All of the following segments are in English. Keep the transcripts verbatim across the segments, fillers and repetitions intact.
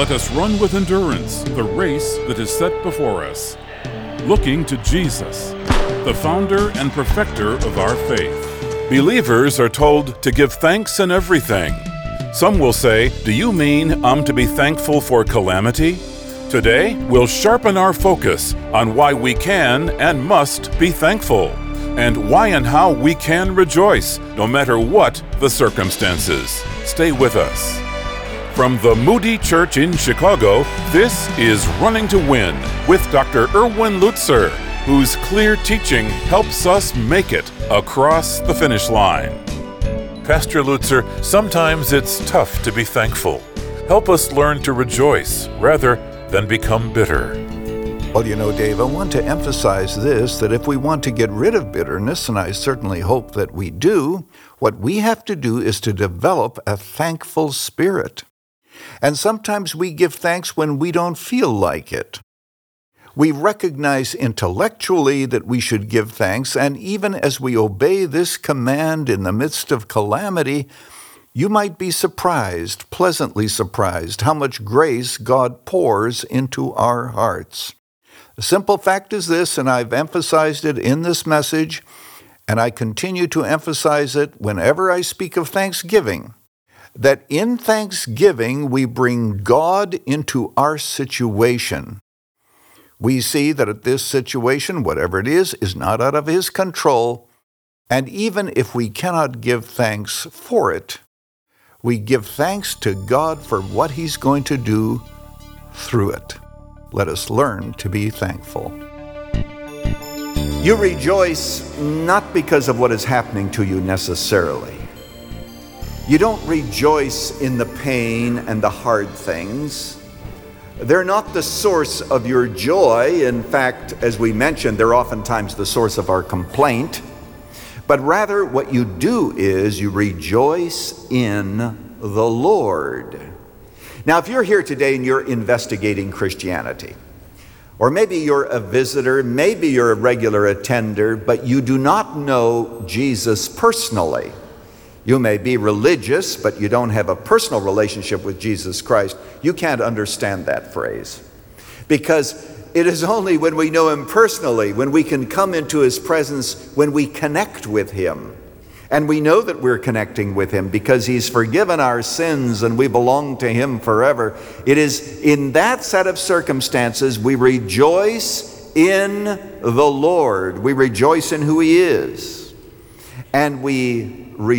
let us run with endurance the race that is set before us, looking to Jesus, the founder and perfecter of our faith. Believers are told to give thanks in everything. Some will say, do you mean I'm to be thankful for calamity? Today, we'll sharpen our focus on why we can and must be thankful, and why and how we can rejoice no matter what the circumstances. Stay with us. From the Moody Church in Chicago, this is Running to Win with Doctor Erwin Lutzer, whose clear teaching helps us make it across the finish line. Pastor Lutzer, sometimes it's tough to be thankful. Help us learn to rejoice rather than become bitter. Well, you know, Dave, I want to emphasize this, that if we want to get rid of bitterness, and I certainly hope that we do, what we have to do is to develop a thankful spirit. And sometimes we give thanks when we don't feel like it. We recognize intellectually that we should give thanks, and even as we obey this command in the midst of calamity, you might be surprised, pleasantly surprised, how much grace God pours into our hearts. The simple fact is this, and I've emphasized it in this message, and I continue to emphasize it whenever I speak of thanksgiving, that in thanksgiving we bring God into our situation. We see that this situation, whatever it is, is not out of His control, and even if we cannot give thanks for it, we give thanks to God for what He's going to do through it. Let us learn to be thankful. You rejoice not because of what is happening to you necessarily. You don't rejoice in the pain and the hard things. They're not the source of your joy. In fact, as we mentioned, they're oftentimes the source of our complaint. But rather, what you do is you rejoice in the Lord. Now, if you're here today and you're investigating Christianity, or maybe you're a visitor, maybe you're a regular attender, but you do not know Jesus personally. You may be religious, but you don't have a personal relationship with Jesus Christ. You can't understand that phrase. Because it is only when we know Him personally, when we can come into His presence, when we connect with Him. And we know that we're connecting with Him because He's forgiven our sins and we belong to Him forever. It is in that set of circumstances we rejoice in the Lord. We rejoice in who He is. And we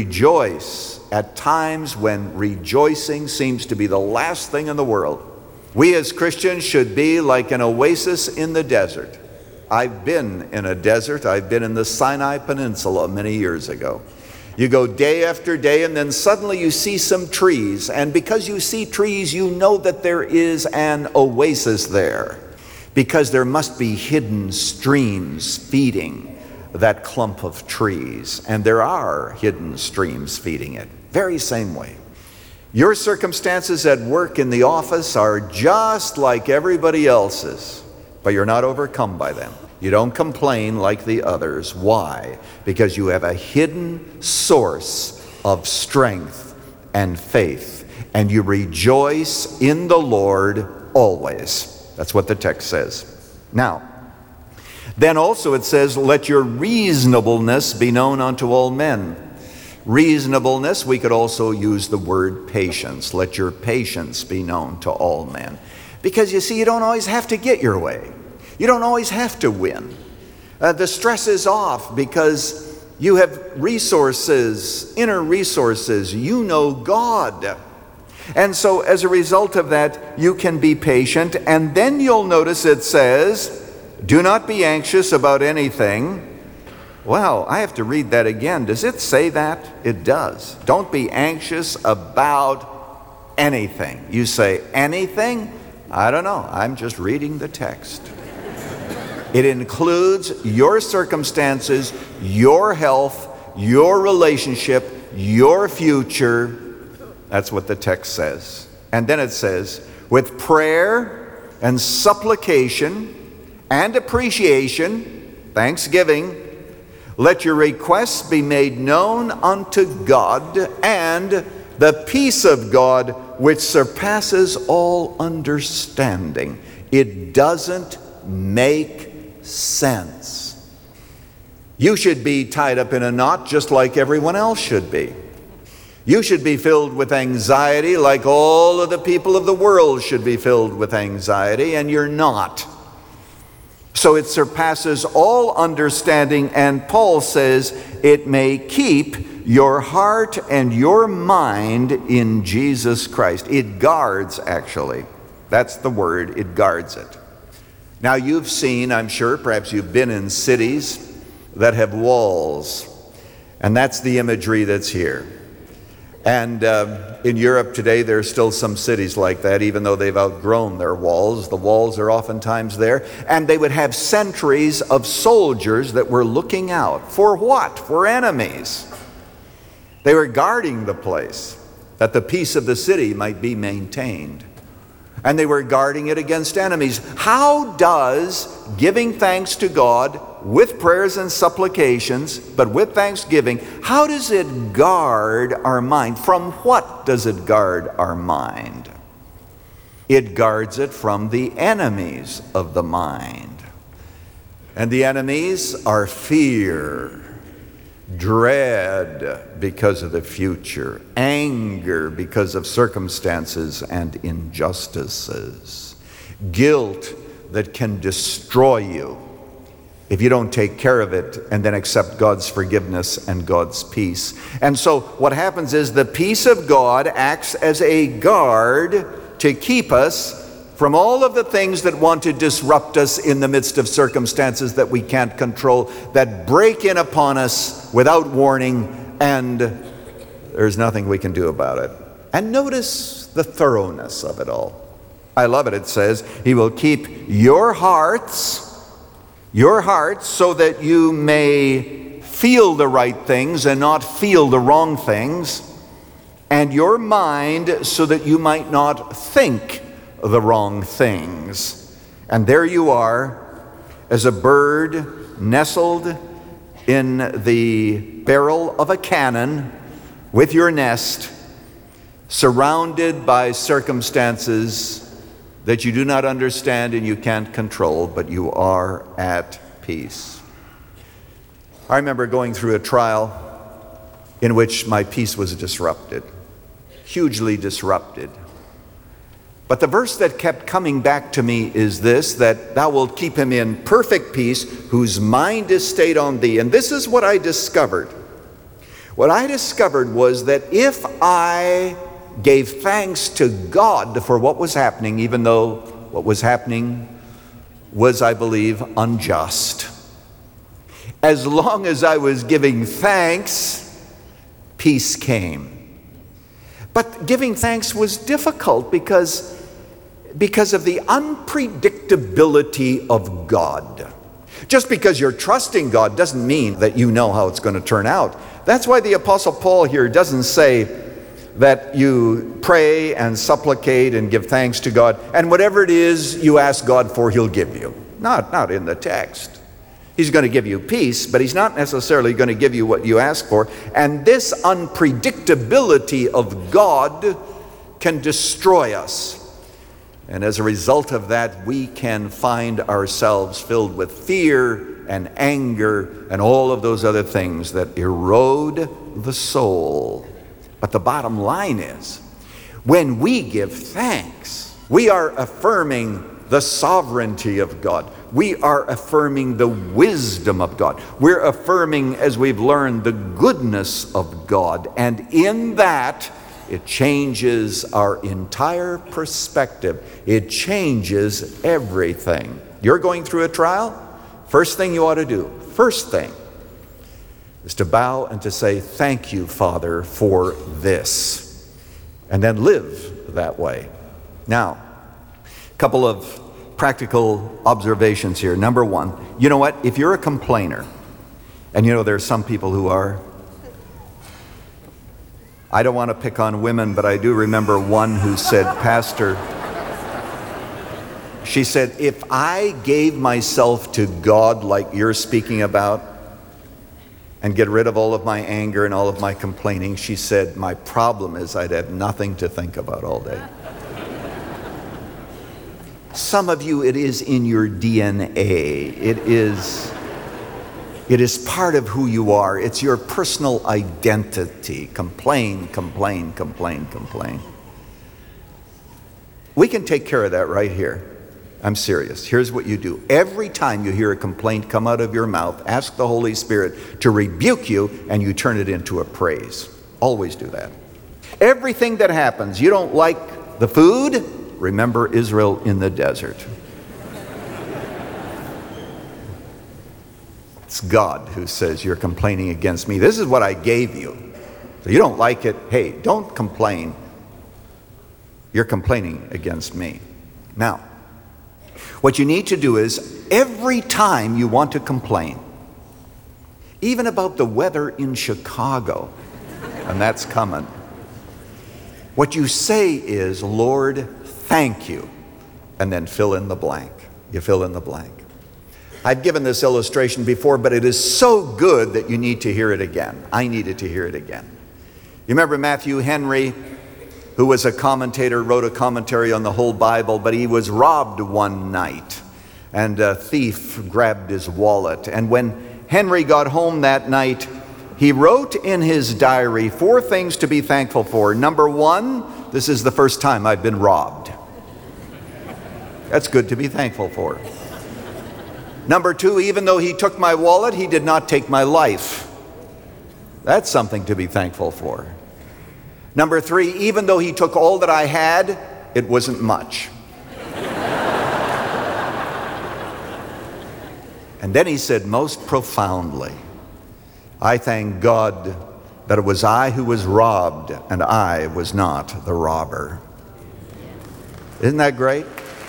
rejoice at times when rejoicing seems to be the last thing in the world. We as Christians should be like an oasis in the desert. I've been in a desert. I've been in the Sinai Peninsula many years ago. You go day after day, and then suddenly you see some trees. And because you see trees, you know that there is an oasis there, because there must be hidden streams feeding that clump of trees. And there are hidden streams feeding it. Very same way. Your circumstances at work in the office are just like everybody else's, but you're not overcome by them. You don't complain like the others. Why? Because you have a hidden source of strength and faith, and you rejoice in the Lord always. That's what the text says. Now, then also it says, let your reasonableness be known unto all men. Reasonableness, we could also use the word patience. Let your patience be known to all men. Because you see, you don't always have to get your way. You don't always have to win. Uh, the stress is off because you have resources, inner resources. You know God. And so as a result of that, you can be patient. And then you'll notice it says, do not be anxious about anything. Well, I have to read that again. Does it say that? It does. Don't be anxious about anything. You say, anything? I don't know. I'm just reading the text. It includes your circumstances, your health, your relationship, your future. That's what the text says. And then it says, with prayer and supplication and appreciation, thanksgiving, let your requests be made known unto God, and The peace of God which surpasses all understanding. It doesn't make sense. You should be tied up in a knot just like everyone else should be. You should be filled with anxiety like all of the people of the world should be filled with anxiety, and you're not. So it surpasses all understanding, and Paul says it may keep your heart and your mind in Jesus Christ. It guards, actually. That's the word, it guards it. Now you've seen, I'm sure, perhaps you've been in cities that have walls, and that's the imagery that's here. And uh, in Europe today, there are still some cities like that, even though they've outgrown their walls. The walls are oftentimes there. And they would have sentries of soldiers that were looking out. For what? For enemies. They were guarding the place, that the peace of the city might be maintained. And they were guarding it against enemies. How does giving thanks to God with prayers and supplications, but with thanksgiving, how does it guard our mind? From what does it guard our mind? It guards it from the enemies of the mind. And the enemies are fear, dread because of the future, anger because of circumstances and injustices, guilt that can destroy you if you don't take care of it and then accept God's forgiveness and God's peace. And so what happens is the peace of God acts as a guard to keep us from all of the things that want to disrupt us in the midst of circumstances that we can't control, that break in upon us without warning, and there's nothing we can do about it. And notice the thoroughness of it all. I love it. It says, He will keep your hearts, your hearts, so that you may feel the right things and not feel the wrong things, and your mind so that you might not think the wrong things. And there you are, as a bird nestled in the barrel of a cannon with your nest, surrounded by circumstances that you do not understand and you can't control, but you are at peace. I remember going through a trial in which my peace was disrupted, hugely disrupted. But the verse that kept coming back to me is this, that thou wilt keep him in perfect peace, whose mind is stayed on thee. And this is what I discovered. What I discovered was that if I gave thanks to God for what was happening, even though what was happening was, I believe, unjust, as long as I was giving thanks, peace came. But giving thanks was difficult because, because of the unpredictability of God. Just because you're trusting God doesn't mean that you know how it's going to turn out. That's why the Apostle Paul here doesn't say that you pray and supplicate and give thanks to God, and whatever it is you ask God for, He'll give you. Not, not in the text. He's going to give you peace, but He's not necessarily going to give you what you ask for. And this unpredictability of God can destroy us. And as a result of that, we can find ourselves filled with fear and anger and all of those other things that erode the soul. But the bottom line is, when we give thanks, we are affirming the sovereignty of God. We are affirming the wisdom of God. We're affirming, as we've learned, the goodness of God. And in that, it changes our entire perspective. It changes everything. You're going through a trial? First thing you ought to do, first thing, is to bow and to say, thank you, Father, for this. And then live that way. Now, a couple of practical observations here. Number one, you know what? If you're a complainer, and you know there are some people who are, I don't want to pick on women, but I do remember one who said, Pastor, she said, if I gave myself to God like you're speaking about, and get rid of all of my anger and all of my complaining, she said, my problem is I'd have nothing to think about all day. Some of you, it is in your D N A. It is, it is part of who you are. It's your personal identity. Complain, complain, complain, complain. We can take care of that right here. I'm serious. Here's what you do. Every time you hear a complaint come out of your mouth, ask the Holy Spirit to rebuke you, and you turn it into a praise. Always do that. Everything that happens, you don't like the food, remember Israel in the desert. It's God who says you're complaining against me. This is what I gave you. So you don't like it. Hey, don't complain. You're complaining against me. Now, what you need to do is every time you want to complain, even about the weather in Chicago, and that's coming, what you say is, Lord, thank you, and then fill in the blank. You fill in the blank. I've given this illustration before, but it is so good that you need to hear it again. I needed to hear it again. You remember Matthew Henry, who was a commentator, wrote a commentary on the whole Bible, but he was robbed one night, and a thief grabbed his wallet. And when Henry got home that night, he wrote in his diary four things to be thankful for. Number one, this is the first time I've been robbed. That's good to be thankful for. Number two, even though he took my wallet, he did not take my life. That's something to be thankful for. Number three, even though he took all that I had, it wasn't much. And then he said most profoundly, I thank God that it was I who was robbed and I was not the robber. Isn't that great?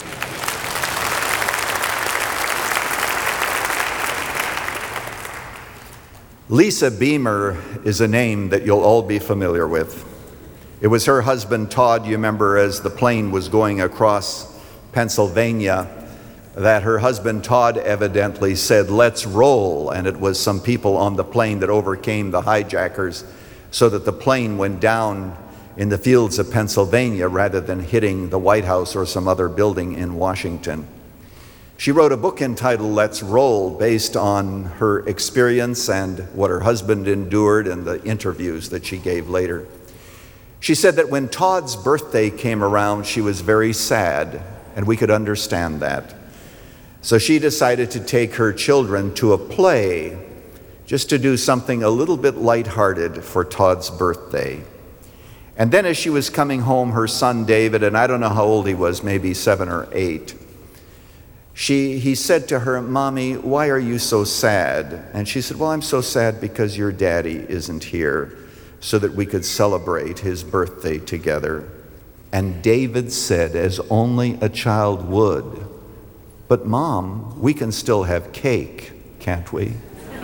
Lisa Beamer is a name that you'll all be familiar with. It was her husband, Todd, you remember, as the plane was going across Pennsylvania, that her husband, Todd, evidently said, let's roll. And it was some people on the plane that overcame the hijackers so that the plane went down in the fields of Pennsylvania rather than hitting the White House or some other building in Washington. She wrote a book entitled Let's Roll, based on her experience and what her husband endured and the interviews that she gave later. She said that when Todd's birthday came around, she was very sad, and we could understand that. So she decided to take her children to a play just to do something a little bit lighthearted for Todd's birthday. And then as she was coming home, her son David, and I don't know how old he was, maybe seven or eight, She, he said to her, Mommy, why are you so sad? And she said, well, I'm so sad because your daddy isn't here, so that we could celebrate his birthday together. And David said, as only a child would, but Mom, we can still have cake, can't we?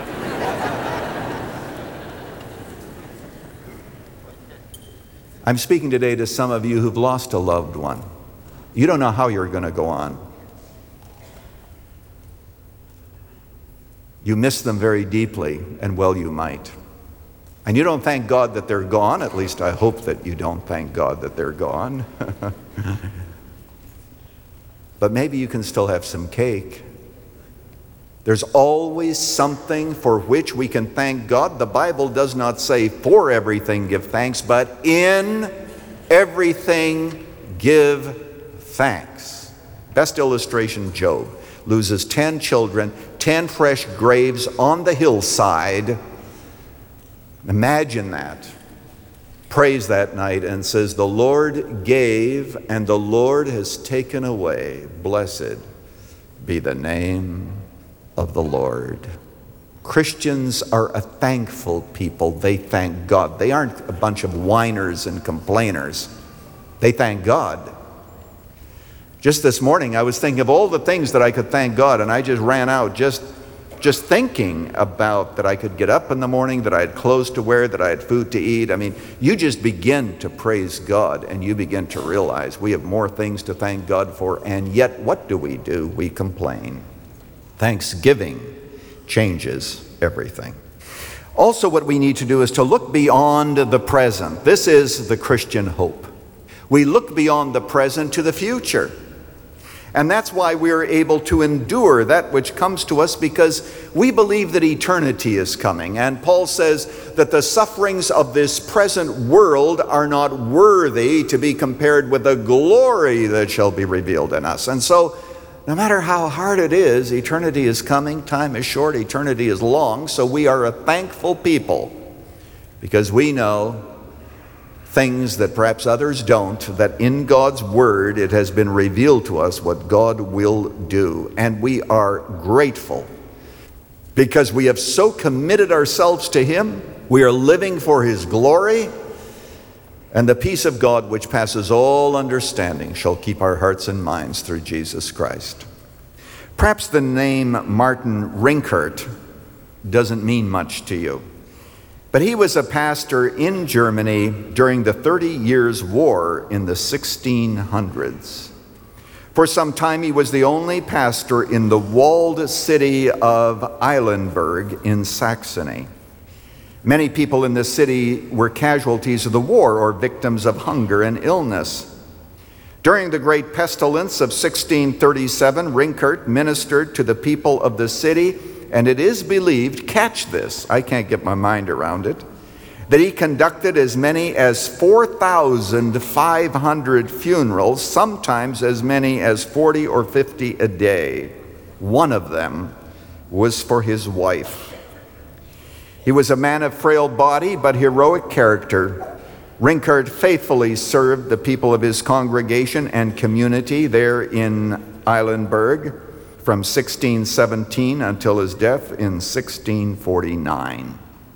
I'm speaking today to some of you who've lost a loved one. You don't know how you're going to go on. You miss them very deeply, and well you might. And you don't thank God that they're gone. At least I hope that you don't thank God that they're gone. But maybe you can still have some cake. There's always something for which we can thank God. The Bible does not say for everything give thanks, but in everything give thanks. Best illustration, Job. Loses ten children, ten fresh graves on the hillside. Imagine that. Prays that night and says, the Lord gave and the Lord has taken away. Blessed be the name of the Lord. Christians are a thankful people. They thank God. They aren't a bunch of whiners and complainers. They thank God. Just this morning, I was thinking of all the things that I could thank God, and I just ran out just, just thinking about that I could get up in the morning, that I had clothes to wear, that I had food to eat. I mean, you just begin to praise God, and you begin to realize we have more things to thank God for, and yet what do we do? We complain. Thanksgiving changes everything. Also, what we need to do is to look beyond the present. This is the Christian hope. We look beyond the present to the future. And that's why we are able to endure that which comes to us, because we believe that eternity is coming. And Paul says that the sufferings of this present world are not worthy to be compared with the glory that shall be revealed in us. And so, no matter how hard it is, eternity is coming. Time is short, eternity is long. So we are a thankful people, because we know things that perhaps others don't, that in God's Word it has been revealed to us what God will do. And we are grateful because we have so committed ourselves to Him. We are living for His glory, and the peace of God, which passes all understanding, shall keep our hearts and minds through Jesus Christ. Perhaps the name Martin Rinkart doesn't mean much to you. But he was a pastor in Germany during the Thirty Years' War in the sixteen hundreds. For some time, he was the only pastor in the walled city of Eilenburg in Saxony. Many people in the city were casualties of the war or victims of hunger and illness. During the great pestilence of sixteen thirty-seven, Rinkart ministered to the people of the city. And it is believed, catch this, I can't get my mind around it, that he conducted as many as four thousand five hundred funerals, sometimes as many as forty or fifty a day. One of them was for his wife. He was a man of frail body but heroic character. Rinkart faithfully served the people of his congregation and community there in Eilenburg from sixteen seventeen until his death in sixteen forty-nine.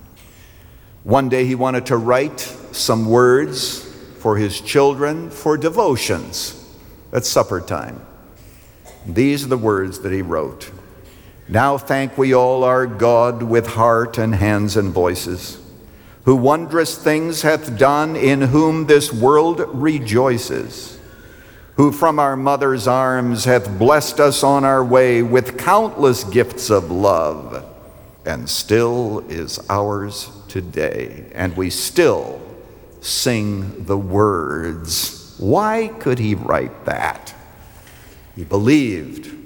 One day he wanted to write some words for his children for devotions at supper time. These are the words that he wrote. Now thank we all our God with heart and hands and voices, who wondrous things hath done, in whom this world rejoices, who from our mother's arms hath blessed us on our way with countless gifts of love, and still is ours today. And we still sing the words. Why could he write that? He believed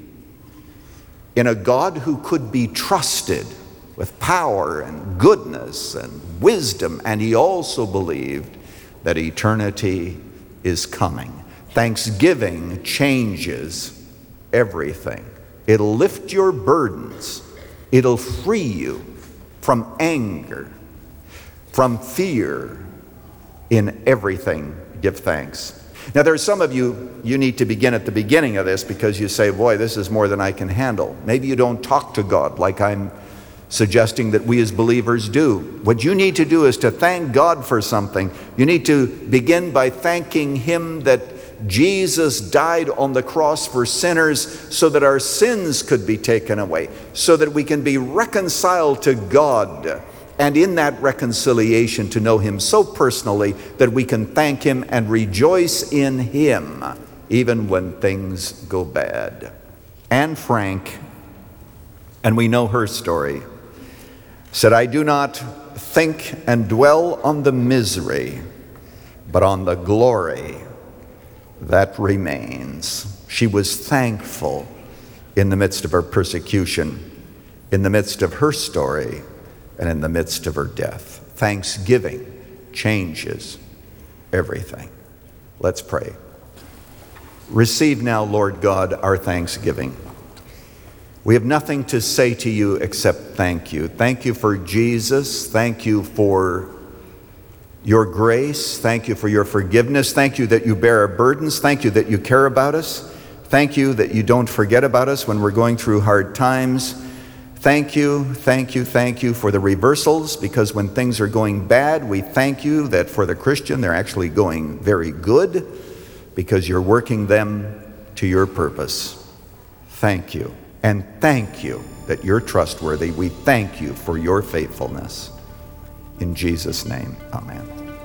in a God who could be trusted with power and goodness and wisdom, and he also believed that eternity is coming. Thanksgiving changes everything. It'll lift your burdens. It'll free you from anger, from fear. In everything, give thanks. Now, there are some of you, you need to begin at the beginning of this, because you say, boy, this is more than I can handle. Maybe you don't talk to God like I'm suggesting that we as believers do. What you need to do is to thank God for something. You need to begin by thanking Him that Jesus died on the cross for sinners so that our sins could be taken away, so that we can be reconciled to God, and in that reconciliation to know Him so personally that we can thank Him and rejoice in Him even when things go bad. Anne Frank, and we know her story, said, I do not think and dwell on the misery, but on the glory that remains. She was thankful in the midst of her persecution, in the midst of her story, and in the midst of her death. Thanksgiving changes everything. Let's pray. Receive now, Lord God, our thanksgiving. We have nothing to say to you except thank you. Thank you for Jesus. Thank you for your grace. Thank you for your forgiveness. Thank you that you bear our burdens. Thank you that you care about us. Thank you that you don't forget about us when we're going through hard times. Thank you, thank you, thank you for the reversals, because when things are going bad, we thank you that for the Christian, they're actually going very good, because you're working them to your purpose. Thank you. And thank you that you're trustworthy. We thank you for your faithfulness. In Jesus' name, amen.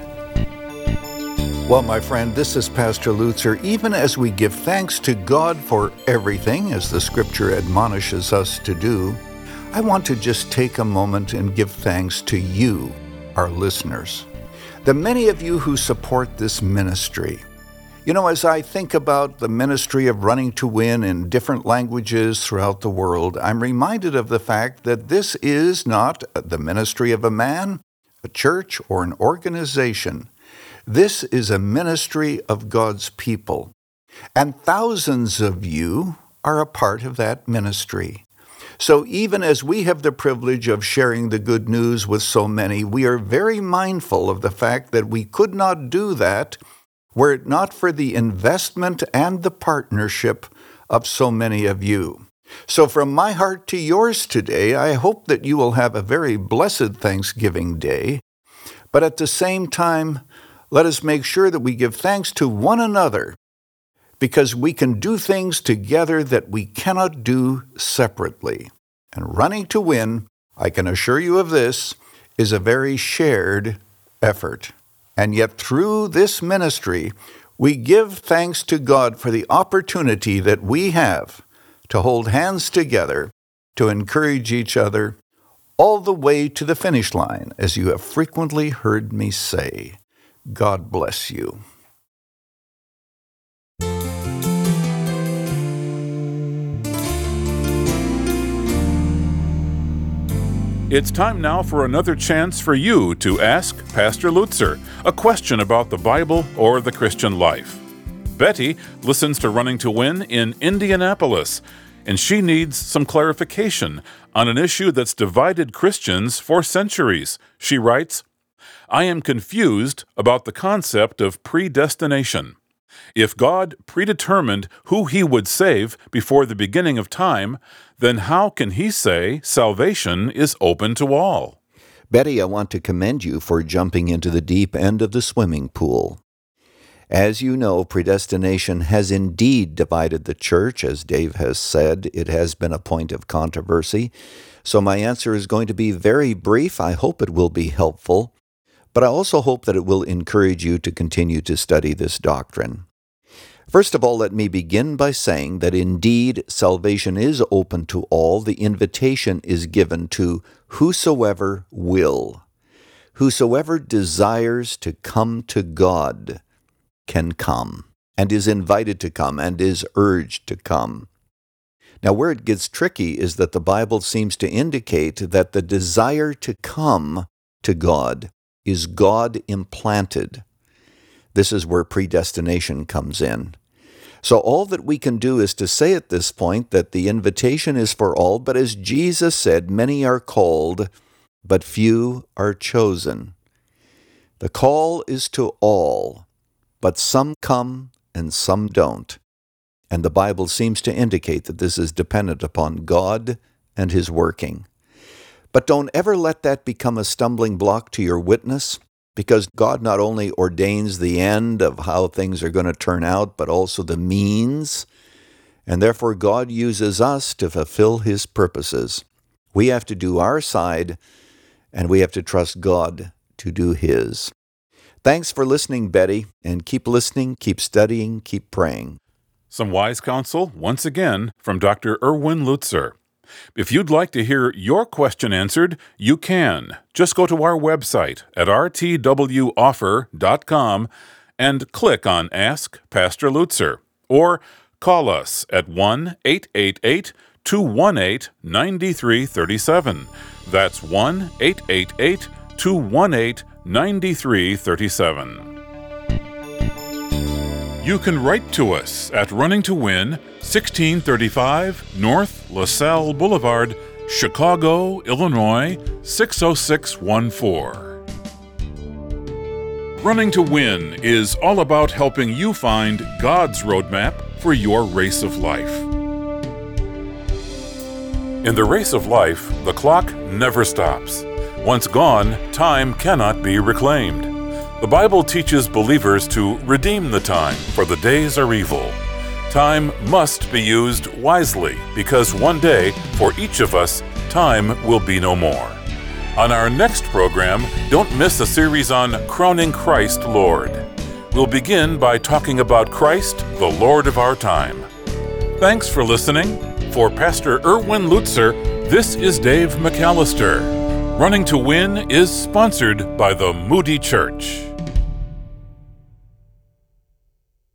Well, my friend, this is Pastor Lutzer. Even as we give thanks to God for everything, as the Scripture admonishes us to do, I want to just take a moment and give thanks to you, our listeners, the many of you who support this ministry. You know, as I think about the ministry of Running to Win in different languages throughout the world, I'm reminded of the fact that this is not the ministry of a man, a church, or an organization. This is a ministry of God's people, and thousands of you are a part of that ministry. So even as we have the privilege of sharing the good news with so many, we are very mindful of the fact that we could not do that were it not for the investment and the partnership of so many of you. So from my heart to yours today, I hope that you will have a very blessed Thanksgiving Day. But at the same time, let us make sure that we give thanks to one another, because we can do things together that we cannot do separately. And Running to Win, I can assure you of this, is a very shared effort. And yet through this ministry, we give thanks to God for the opportunity that we have to hold hands together, to encourage each other, all the way to the finish line, as you have frequently heard me say. God bless you. It's time now for another chance for you to ask Pastor Lutzer a question about the Bible or the Christian life. Betty listens to Running to Win in Indianapolis, and she needs some clarification on an issue that's divided Christians for centuries. She writes, "I am confused about the concept of predestination. If God predetermined who He would save before the beginning of time, then how can He say salvation is open to all?" Betty, I want to commend you for jumping into the deep end of the swimming pool. As you know, predestination has indeed divided the church. As Dave has said, it has been a point of controversy. So my answer is going to be very brief. I hope it will be helpful, but I also hope that it will encourage you to continue to study this doctrine. First of all, let me begin by saying that indeed salvation is open to all. The invitation is given to whosoever will. Whosoever desires to come to God can come, and is invited to come, and is urged to come. Now, where it gets tricky is that the Bible seems to indicate that the desire to come to God is God implanted. This is where predestination comes in. So all that we can do is to say at this point that the invitation is for all, but as Jesus said, many are called, but few are chosen. The call is to all, but some come and some don't. And the Bible seems to indicate that this is dependent upon God and His working. But don't ever let that become a stumbling block to your witness, because God not only ordains the end of how things are going to turn out, but also the means, and therefore God uses us to fulfill His purposes. We have to do our side, and we have to trust God to do His. Thanks for listening, Betty, and keep listening, keep studying, keep praying. Some wise counsel, once again, from Doctor Erwin Lutzer. If you'd like to hear your question answered, you can. Just go to our website at r t w offer dot com and click on Ask Pastor Lutzer, or call us at one eight eight eight, two one eight, nine three three seven. That's one eight eight eight, two one eight, nine three three seven. You can write to us at Running to Win, sixteen thirty-five North LaSalle Boulevard, Chicago, Illinois, six oh six one four. Running to Win is all about helping you find God's roadmap for your race of life. In the race of life, the clock never stops. Once gone, time cannot be reclaimed. The Bible teaches believers to redeem the time, for the days are evil. Time must be used wisely, because one day, for each of us, time will be no more. On our next program, don't miss a series on Crowning Christ Lord. We'll begin by talking about Christ, the Lord of our time. Thanks for listening. For Pastor Erwin Lutzer, This is Dave McAllister. Running to Win is sponsored by the Moody Church.